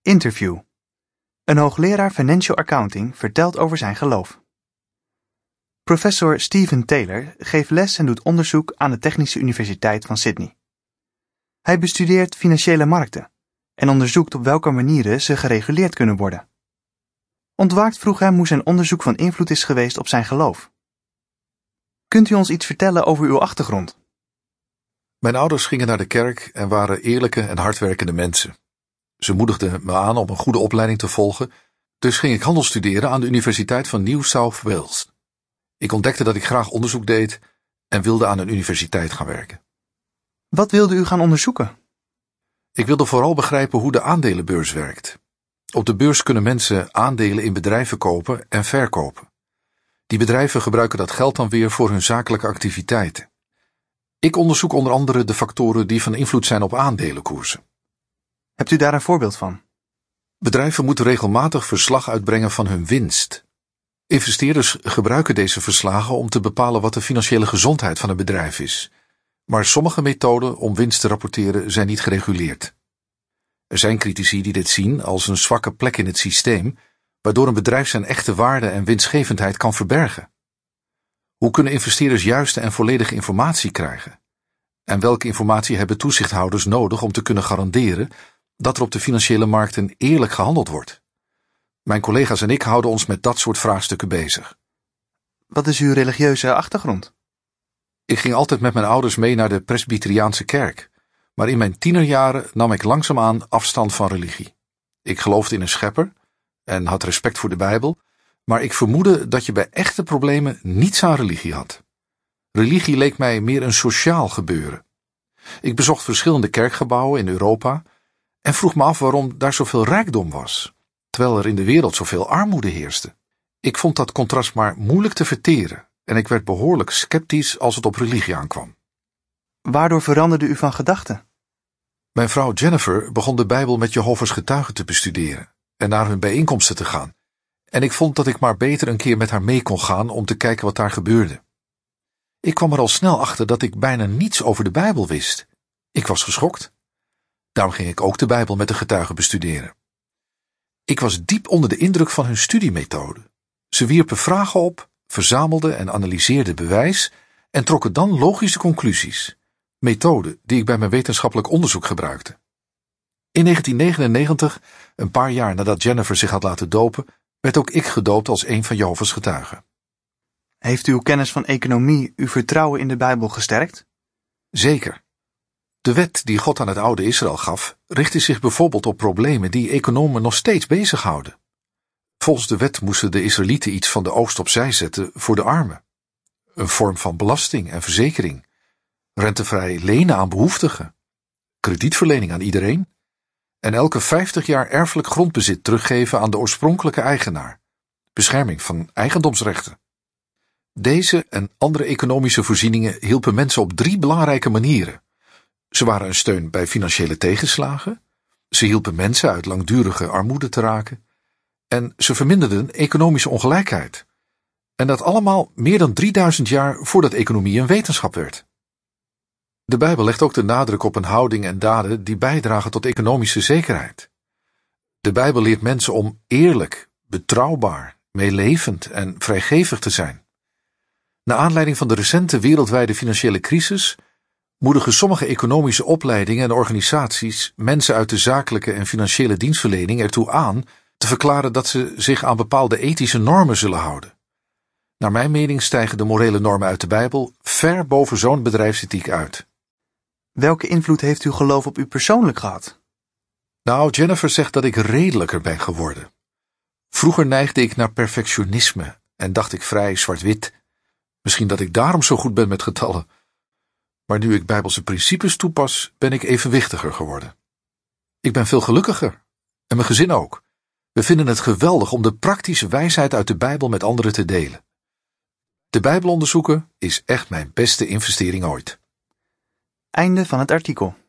Interview. Een hoogleraar Financial Accounting vertelt over zijn geloof. Professor Stephen Taylor geeft les en doet onderzoek aan de Technische Universiteit van Sydney. Hij bestudeert financiële markten en onderzoekt op welke manieren ze gereguleerd kunnen worden. Ontwaakt vroeg hem hoe zijn onderzoek van invloed is geweest op zijn geloof. Kunt u ons iets vertellen over uw achtergrond? Mijn ouders gingen naar de kerk en waren eerlijke en hardwerkende mensen. Ze moedigden me aan om een goede opleiding te volgen, dus ging ik handel studeren aan de Universiteit van New South Wales. Ik ontdekte dat ik graag onderzoek deed en wilde aan een universiteit gaan werken. Wat wilde u gaan onderzoeken? Ik wilde vooral begrijpen hoe de aandelenbeurs werkt. Op de beurs kunnen mensen aandelen in bedrijven kopen en verkopen. Die bedrijven gebruiken dat geld dan weer voor hun zakelijke activiteiten. Ik onderzoek onder andere de factoren die van invloed zijn op aandelenkoersen. Hebt u daar een voorbeeld van? Bedrijven moeten regelmatig verslag uitbrengen van hun winst. Investeerders gebruiken deze verslagen om te bepalen wat de financiële gezondheid van een bedrijf is. Maar sommige methoden om winst te rapporteren zijn niet gereguleerd. Er zijn critici die dit zien als een zwakke plek in het systeem, waardoor een bedrijf zijn echte waarde en winstgevendheid kan verbergen. Hoe kunnen investeerders juiste en volledige informatie krijgen? En welke informatie hebben toezichthouders nodig om te kunnen garanderen dat er op de financiële markten eerlijk gehandeld wordt? Mijn collega's en ik houden ons met dat soort vraagstukken bezig. Wat is uw religieuze achtergrond? Ik ging altijd met mijn ouders mee naar de Presbyteriaanse kerk, maar in mijn tienerjaren nam ik langzaamaan afstand van religie. Ik geloofde in een schepper en had respect voor de Bijbel, maar ik vermoedde dat je bij echte problemen niets aan religie had. Religie leek mij meer een sociaal gebeuren. Ik bezocht verschillende kerkgebouwen in Europa en vroeg me af waarom daar zoveel rijkdom was, terwijl er in de wereld zoveel armoede heerste. Ik vond dat contrast maar moeilijk te verteren en ik werd behoorlijk sceptisch als het op religie aankwam. Waardoor veranderde u van gedachten? Mijn vrouw Jennifer begon de Bijbel met Jehovah's getuigen te bestuderen en naar hun bijeenkomsten te gaan. En ik vond dat ik maar beter een keer met haar mee kon gaan om te kijken wat daar gebeurde. Ik kwam er al snel achter dat ik bijna niets over de Bijbel wist. Ik was geschokt. Daarom ging ik ook de Bijbel met de getuigen bestuderen. Ik was diep onder de indruk van hun studiemethode. Ze wierpen vragen op, verzamelden en analyseerden bewijs en trokken dan logische conclusies. Methode die ik bij mijn wetenschappelijk onderzoek gebruikte. In 1999, een paar jaar nadat Jennifer zich had laten dopen, werd ook ik gedoopt als een van Jehovah's getuigen. Heeft uw kennis van economie uw vertrouwen in de Bijbel gesterkt? Zeker. De wet die God aan het oude Israël gaf, richtte zich bijvoorbeeld op problemen die economen nog steeds bezighouden. Volgens de wet moesten de Israëlieten iets van de oogst opzij zetten voor de armen. Een vorm van belasting en verzekering. Rentevrij lenen aan behoeftigen. Kredietverlening aan iedereen. En elke 50 jaar erfelijk grondbezit teruggeven aan de oorspronkelijke eigenaar. Bescherming van eigendomsrechten. Deze en andere economische voorzieningen hielpen mensen op 3 belangrijke manieren. Ze waren een steun bij financiële tegenslagen, ze hielpen mensen uit langdurige armoede te raken en ze verminderden economische ongelijkheid. En dat allemaal meer dan 3000 jaar voordat economie een wetenschap werd. De Bijbel legt ook de nadruk op een houding en daden die bijdragen tot economische zekerheid. De Bijbel leert mensen om eerlijk, betrouwbaar, meelevend en vrijgevig te zijn. Naar aanleiding van de recente wereldwijde financiële crisis moedigen sommige economische opleidingen en organisaties mensen uit de zakelijke en financiële dienstverlening ertoe aan te verklaren dat ze zich aan bepaalde ethische normen zullen houden. Naar mijn mening stijgen de morele normen uit de Bijbel ver boven zo'n bedrijfsethiek uit. Welke invloed heeft uw geloof op u persoonlijk gehad? Nou, Jennifer zegt dat ik redelijker ben geworden. Vroeger neigde ik naar perfectionisme en dacht ik vrij zwart-wit. Misschien dat ik daarom zo goed ben met getallen. Maar nu ik Bijbelse principes toepas, ben ik evenwichtiger geworden. Ik ben veel gelukkiger. En mijn gezin ook. We vinden het geweldig om de praktische wijsheid uit de Bijbel met anderen te delen. De Bijbel onderzoeken is echt mijn beste investering ooit. Einde van het artikel.